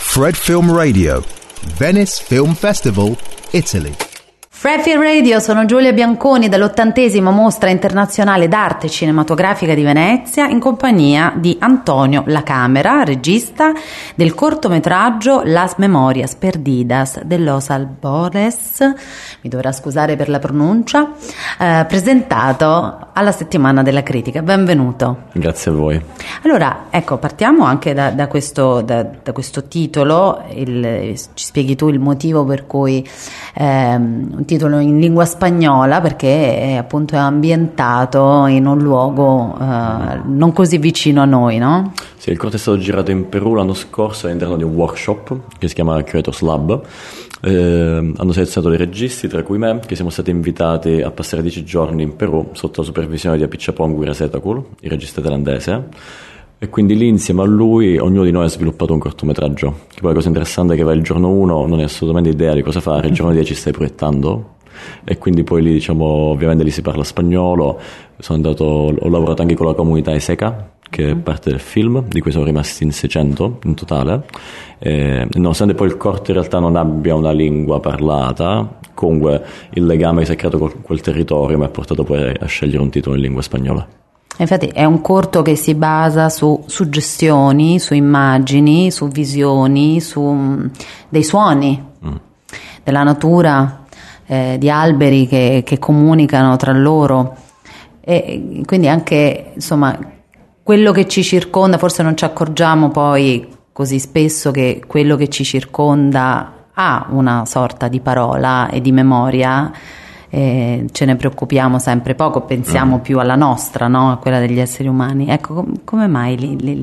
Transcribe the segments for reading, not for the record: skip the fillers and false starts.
Fred Film Radio, Venice Film Festival, Italy. Fred Film Radio, sono Giulia Bianconi dall'80ª Mostra Internazionale d'Arte Cinematografica di Venezia in compagnia di Antonio La Camera, regista del cortometraggio Las Memorias Perdidas de los Albores, mi dovrà scusare per la pronuncia, presentato alla Settimana della Critica. Benvenuto. Grazie a voi. Allora, ecco, partiamo anche da questo titolo, ci spieghi tu il motivo per cui un titolo in lingua spagnola, perché appunto è ambientato in un luogo non così vicino a noi, no? Sì, il corto è stato girato in Perù l'anno scorso all'interno di un workshop che si chiama Creators Lab. Hanno selezionato dei registi, tra cui me, che siamo stati invitati a passare 10 giorni in Perù sotto la supervisione di Apichatpong Weerasethakul, il regista thailandese. E quindi lì insieme a lui ognuno di noi ha sviluppato un cortometraggio, che poi la cosa interessante è che va il giorno 1 non hai assolutamente idea di cosa fare, il giorno 10 stai proiettando e quindi poi lì ovviamente lì si parla spagnolo. Ho lavorato anche con la comunità Eseca, che è parte del film, di cui sono rimasti in 600 in totale, nonostante poi il corto in realtà non abbia una lingua parlata, comunque il legame che si è creato con quel territorio mi ha portato poi a scegliere un titolo in lingua spagnola. Infatti è un corto che si basa su suggestioni, su immagini, su visioni, su dei suoni della natura, di alberi che comunicano tra loro, e quindi anche insomma quello che ci circonda. Forse non ci accorgiamo poi così spesso che quello che ci circonda ha una sorta di parola e di memoria. Ce ne preoccupiamo sempre poco, pensiamo più alla nostra, no? A quella degli esseri umani. Ecco, come mai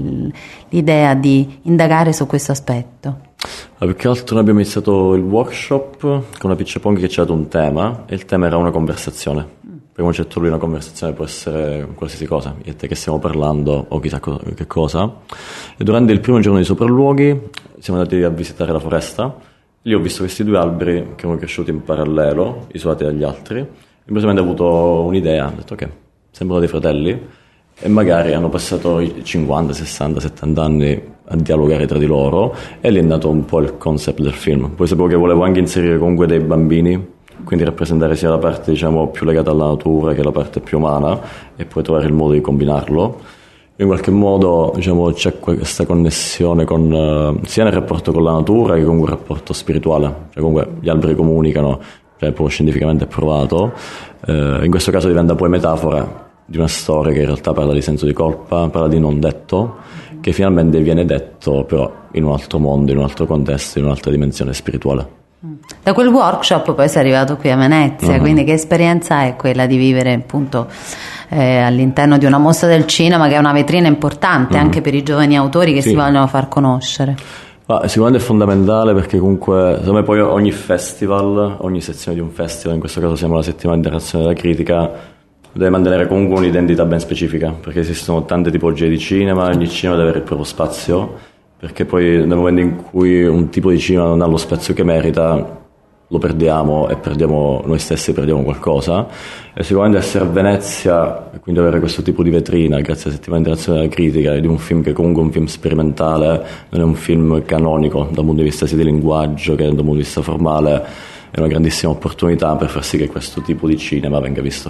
l'idea di indagare su questo aspetto? Più che altro noi abbiamo iniziato il workshop con Apichatpong che ci ha dato un tema, e il tema era una conversazione. Per come c'è detto lui, una conversazione può essere qualsiasi cosa, io e te che stiamo parlando o chissà che cosa. E durante il primo giorno di sopralluoghi siamo andati a visitare la foresta. Lì ho visto questi due alberi che erano cresciuti in parallelo, isolati dagli altri. Improvvisamente ho avuto un'idea, ho detto ok, sembrano dei fratelli, e magari hanno passato i 50, 60, 70 anni a dialogare tra di loro, e lì è nato un po' il concept del film. Poi sapevo che volevo anche inserire comunque dei bambini, quindi rappresentare sia la parte diciamo più legata alla natura che la parte più umana, e poi trovare il modo di combinarlo. In qualche modo diciamo c'è questa connessione con sia nel rapporto con la natura che con un rapporto spirituale, cioè comunque gli alberi comunicano, cioè proprio scientificamente è provato. In questo caso diventa poi metafora di una storia che in realtà parla di senso di colpa, parla di non detto, che finalmente viene detto però in un altro mondo, in un altro contesto, in un'altra dimensione spirituale. Da quel workshop poi sei arrivato qui a Venezia, quindi che esperienza è quella di vivere appunto all'interno di una mostra del cinema, che è una vetrina importante anche per i giovani autori che si vogliono far conoscere? Sicuramente è fondamentale, perché comunque secondo me poi ogni festival, ogni sezione di un festival, in questo caso siamo alla Settimana Internazionale della Critica, deve mantenere comunque un'identità ben specifica, perché esistono tante tipologie di cinema, ogni cinema deve avere il proprio spazio, perché poi nel momento in cui un tipo di cinema non ha lo spazio che merita lo perdiamo, e perdiamo noi stessi, perdiamo qualcosa. E sicuramente essere a Venezia e quindi avere questo tipo di vetrina grazie alla Settimana Internazionale della Critica, e di un film che comunque è un film sperimentale, non è un film canonico dal punto di vista sia di linguaggio che dal punto di vista formale, è una grandissima opportunità per far sì che questo tipo di cinema venga visto.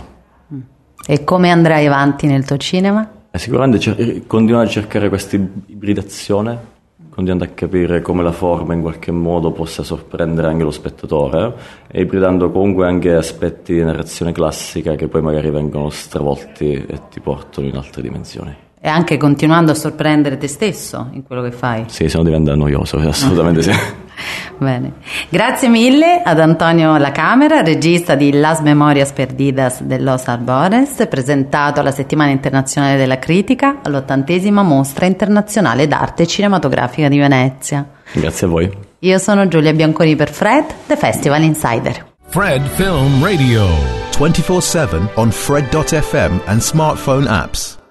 E come andrai avanti nel tuo cinema? Sicuramente continuare a cercare questa ibridazione, continuando a capire come la forma in qualche modo possa sorprendere anche lo spettatore, e ibridando comunque anche aspetti di narrazione classica che poi magari vengono stravolti e ti portano in altre dimensioni. E anche continuando a sorprendere te stesso in quello che fai. Sì, se no diventa noioso, assolutamente sì. Bene, grazie mille ad Antonio La Camera, regista di Las Memorias Perdidas de los Albores, presentato alla Settimana Internazionale della Critica, all'80ª Mostra Internazionale d'Arte Cinematografica di Venezia. Grazie a voi. Io sono Giulia Bianconi per Fred, The Festival Insider. Fred Film Radio, 24/7 on Fred.fm and smartphone apps.